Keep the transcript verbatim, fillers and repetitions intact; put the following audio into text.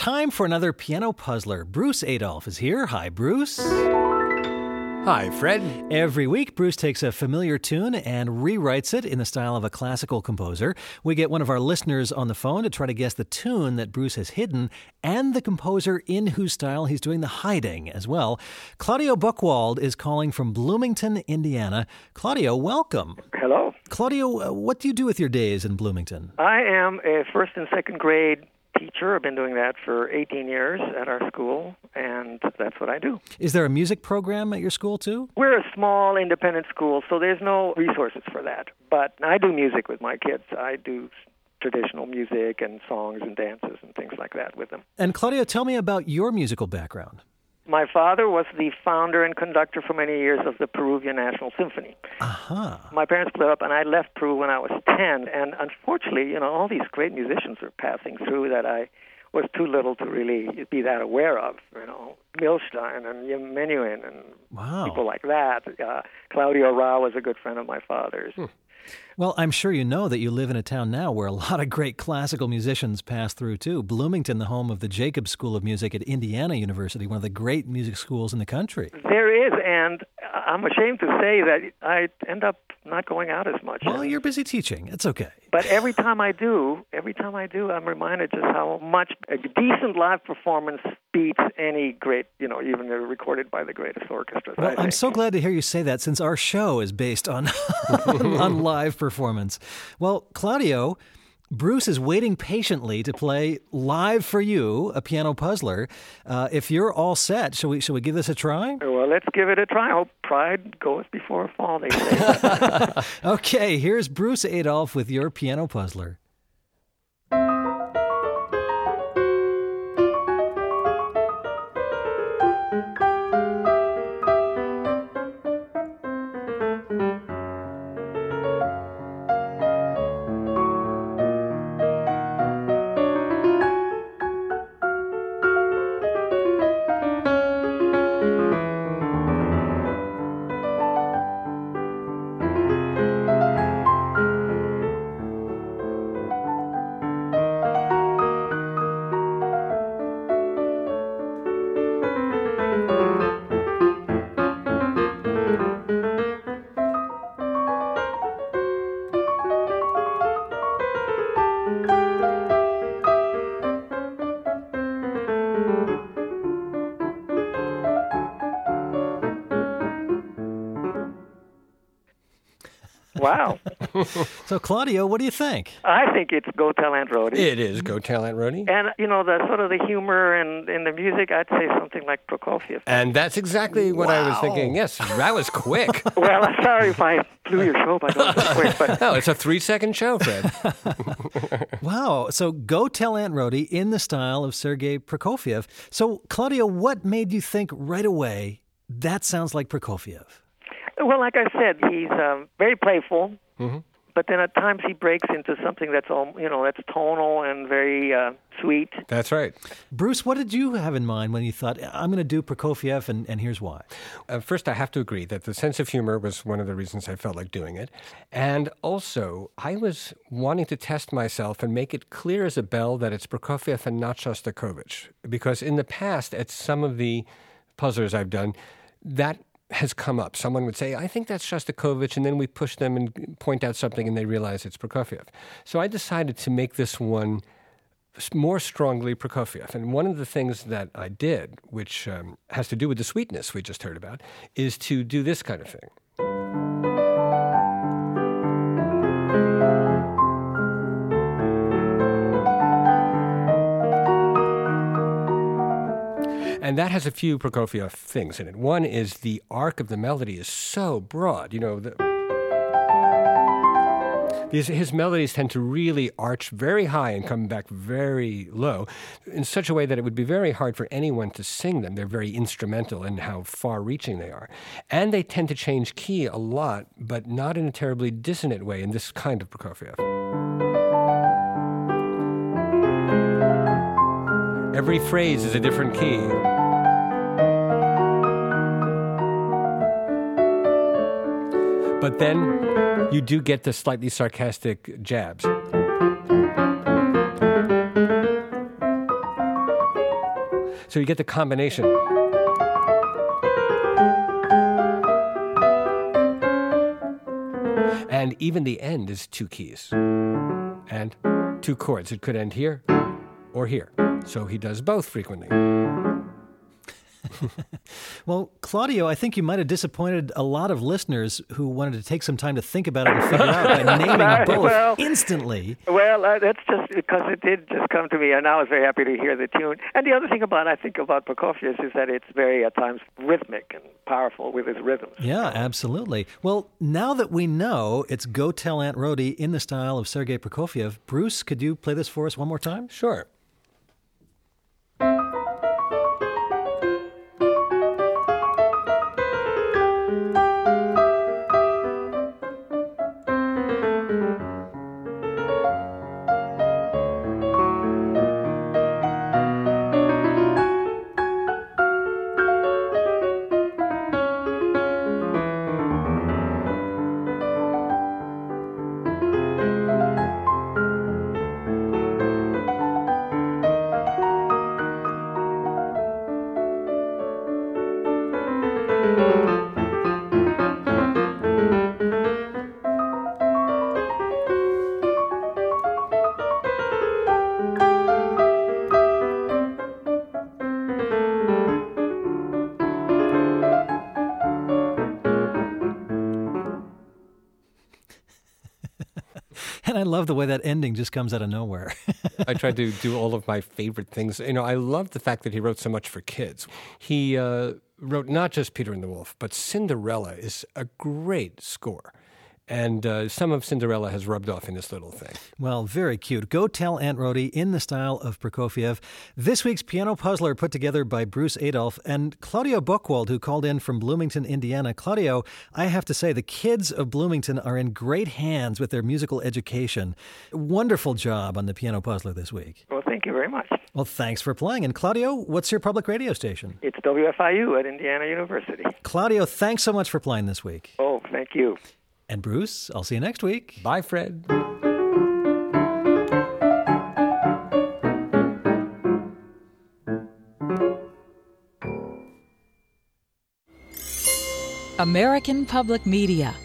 time for another piano puzzler. Bruce Adolphe is here. Hi, Bruce. Hi, Fred. Every week, Bruce takes a familiar tune and rewrites it in the style of a classical composer. We get one of our listeners on the phone to try to guess the tune that Bruce has hidden and the composer in whose style he's doing the hiding as well. Claudio Buchwald is calling from Bloomington, Indiana. Claudio, welcome. Hello. Claudio, uh, what do you do with your days in Bloomington? I am a first and second grade teacher. I've been doing that for eighteen years at our school, and that's what I do. Is there a music program at your school, too? We're a small independent school, so there's no resources for that. But I do music with my kids. I do traditional music and songs and dances and things like that with them. And Claudio, tell me about your musical background. My father was the founder and conductor for many years of the Peruvian National Symphony. Uh-huh. My parents split up, and I left Peru when I was ten. And unfortunately, you know, all these great musicians were passing through that I was too little to really be that aware of. You know, Milstein and Yim Menuhin and wow. people like that. Uh, Claudio Ra was a good friend of my father's. Hmm. Well, I'm sure you know that you live in a town now where a lot of great classical musicians pass through, too. Bloomington, the home of the Jacobs School of Music at Indiana University, one of the great music schools in the country. There is, and I'm ashamed to say that I end up not going out as much. Well, you're busy teaching. It's okay. But every time I do, every time I do, I'm reminded just how much a decent live performance beats any great, you know, even recorded by the greatest orchestras. Well, I'm so glad to hear you say that, since our show is based on on live performance. Well, Claudio, Bruce is waiting patiently to play live for you a piano puzzler. Uh, if you're all set, shall we shall we give this a try? Well, let's give it a try. Oh, pride goes before a fall, they say. Okay, here's Bruce Adolphe with your piano puzzler. Wow. So, Claudio, what do you think? I think it's Go Tell Aunt Rhody. It is Go Tell Aunt Rhody. And, you know, the sort of the humor and in the music, I'd say something like Prokofiev. And that's exactly what wow. I was thinking. Yes, that was quick. Well, I'm sorry if I blew your show by going so quick. But no, it's a three-second show, Fred. Wow. So Go Tell Aunt Rhody in the style of Sergei Prokofiev. So, Claudio, what made you think right away that sounds like Prokofiev? Well, like I said, he's um, very playful, mm-hmm. but then at times he breaks into something that's all, you know, that's tonal and very uh, sweet. That's right. Bruce, what did you have in mind when you thought, I'm going to do Prokofiev, and, and here's why? Uh, first, I have to agree that the sense of humor was one of the reasons I felt like doing it. And also, I was wanting to test myself and make it clear as a bell that it's Prokofiev and not Shostakovich. Because in the past, at some of the puzzlers I've done, that has come up. Someone would say, I think that's Shostakovich, and then we push them and point out something and they realize it's Prokofiev. So I decided to make this one more strongly Prokofiev. And one of the things that I did, which um, has to do with the sweetness we just heard about, is to do this kind of thing. And that has a few Prokofiev things in it. One is the arc of the melody is so broad. You know, the, these, his melodies tend to really arch very high and come back very low in such a way that it would be very hard for anyone to sing them. They're very instrumental in how far-reaching they are. And they tend to change key a lot, but not in a terribly dissonant way in this kind of Prokofiev. Every phrase is a different key. But then you do get the slightly sarcastic jabs. So you get the combination. And even the end is two keys. And two chords. It could end here or here. So he does both frequently. Well, Claudio, I think you might have disappointed a lot of listeners who wanted to take some time to think about it and figure out by naming both well, instantly. Well, uh, that's just because it did just come to me, and I was very happy to hear the tune. And the other thing about I think about Prokofiev is that it's very, at times, rhythmic and powerful with his rhythms. Yeah, absolutely. Well, now that we know it's Go Tell Aunt Rhody in the style of Sergei Prokofiev, Bruce, could you play this for us one more time? Sure. And I love the way that ending just comes out of nowhere. I tried to do all of my favorite things. You know, I love the fact that he wrote so much for kids. He uh, wrote not just Peter and the Wolf, but Cinderella is a great score. And uh, some of Cinderella has rubbed off in this little thing. Well, very cute. Go Tell Aunt Rhody in the style of Prokofiev. This week's Piano Puzzler put together by Bruce Adolphe and Claudio Buchwald, who called in from Bloomington, Indiana. Claudio, I have to say, the kids of Bloomington are in great hands with their musical education. Wonderful job on the Piano Puzzler this week. Well, thank you very much. Well, thanks for playing. And Claudio, what's your public radio station? It's W F I U at Indiana University. Claudio, thanks so much for playing this week. Oh, thank you. And Bruce, I'll see you next week. Bye, Fred. American Public Media